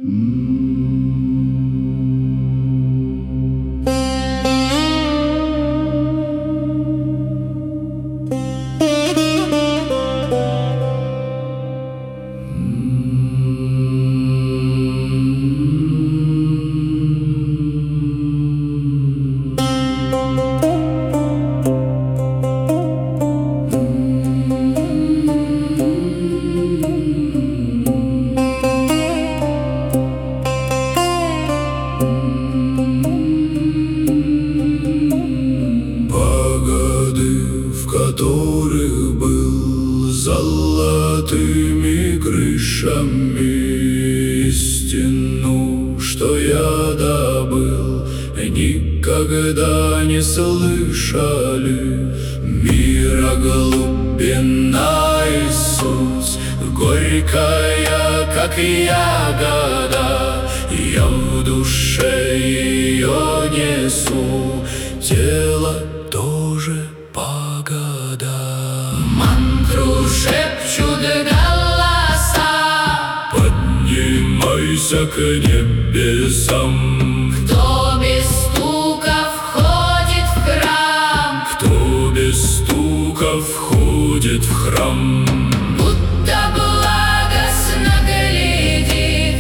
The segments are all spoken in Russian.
Которых был золотыми крышами, истину, что я добыл, никогда не слышали. Мира глубина и суть, горькая, как ягода, я в душе ее несу, тело тоже погода. Мантру шепчут голоса, поднимайся к небесам. кто без стука входит в храм, Кто без стука входит в храм, будто благостно глядит,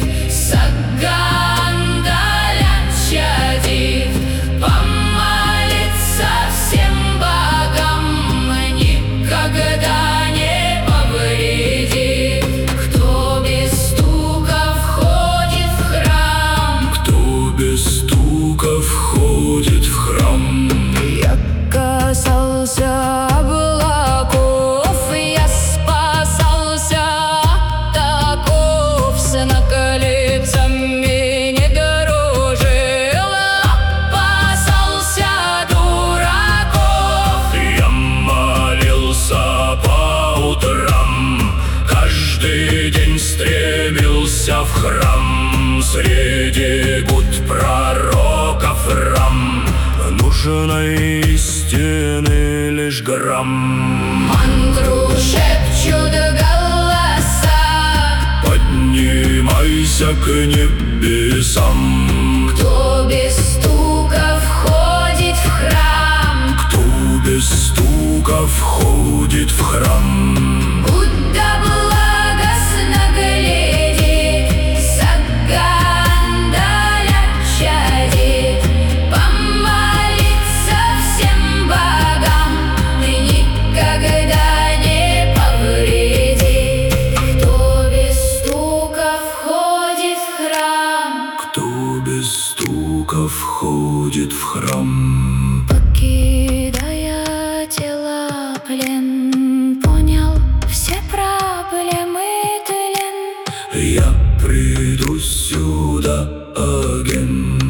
Сагандалян чадит, помолится всем богам, никогда не повредит. Кто без стука входит в храм, кто без стука входит в храм. я касался облаков, я спасался от оков, с наклепцами не дружил, опасался дураков. Я молился по утрам, каждый день стремился в храм. Среди гуд пророков рам, нужной истины лишь грамм. Мантру шепчут голоса, поднимайся к небесам. кто без стука входит в храм, Кто без стука входит в храм, будто благостно глядит, Сагандалян чадит, помолится всем богам, никогда не повредит. Кто без стука входит в храм, кто без стука входит в храм. покидая тело плен, понял все проблемы тлен. Я приду сюда, агент.